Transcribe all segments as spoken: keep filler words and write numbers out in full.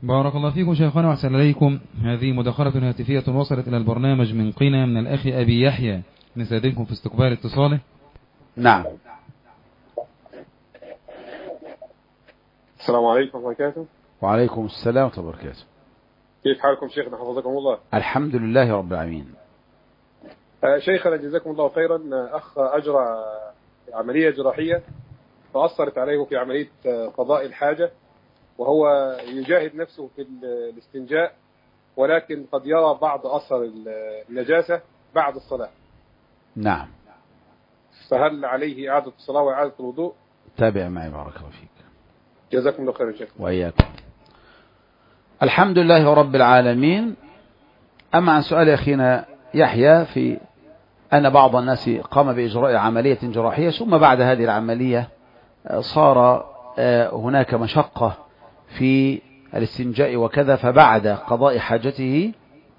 بارك الله فيكم شيخنا وأحسن إليكم. هذه مداخلة هاتفية وصلت إلى البرنامج من قنا من الأخ أبي يحيى، نستأذنكم في استقبال اتصاله. نعم. السلام عليكم ورحمة الله وبركاته. وعليكم السلام ورحمة الله وبركاته. كيف حالكم شيخنا حفظكم الله؟ الحمد لله رب العالمين. آه شيخنا جزاكم الله خيرا. أخ أجرى عملية جراحية فأثرت عليه في عملية قضاء الحاجة، وهو يجاهد نفسه في الاستنجاء، ولكن قد يرى بعض أثر النجاسة بعد الصلاة. نعم. فهل عليه إعادة الصلاة وإعادة الوضوء؟ تابع معي بارك الله فيك. جزاكم الله خيرا شيخ. وإياكم. الحمد لله رب العالمين. أما عن سؤال أخينا يحيى في أن بعض الناس قام بإجراء عملية جراحية ثم بعد هذه العملية صار هناك مشقة في الاستنجاء وكذا، فبعد قضاء حاجته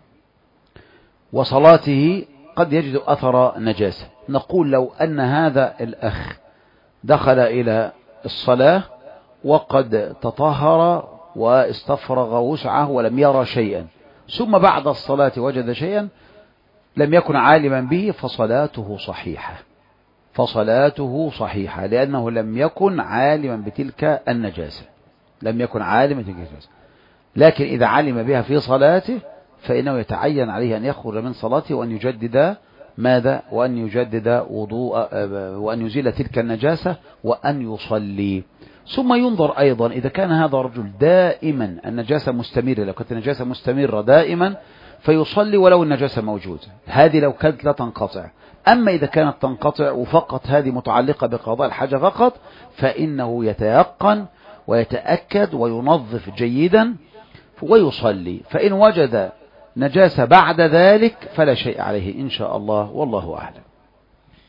وصلاته قد يجد أثر نجاسة. نقول لو أن هذا الأخ دخل إلى الصلاة وقد تطهر واستفرغ وسعه ولم يرى شيئا، ثم بعد الصلاة وجد شيئا لم يكن عالما به، فصلاته صحيحة، فصلاته صحيحة لأنه لم يكن عالما بتلك النجاسة، لم يكن عالما بتلك النجاسة. لكن إذا علم بها في صلاته فإنه يتعين عليه أن يخرج من صلاته وأن يجدد ماذا؟ وأن يجدد وضوء، وأن يزيل تلك النجاسة وأن يصلي. ثم ينظر أيضا إذا كان هذا الرجل دائما النجاسة مستمرة، لو كانت النجاسة مستمرة دائما فيصلي ولو النجاسة موجودة، هذه لو كانت لا تنقطع. أما إذا كانت تنقطع وفقط هذه متعلقة بقضاء الحاجة فقط، فإنه يتيقن ويتأكد وينظف جيدا ويصلي. فإن وجد نجاسة بعد ذلك فلا شيء عليه إن شاء الله، والله أعلم.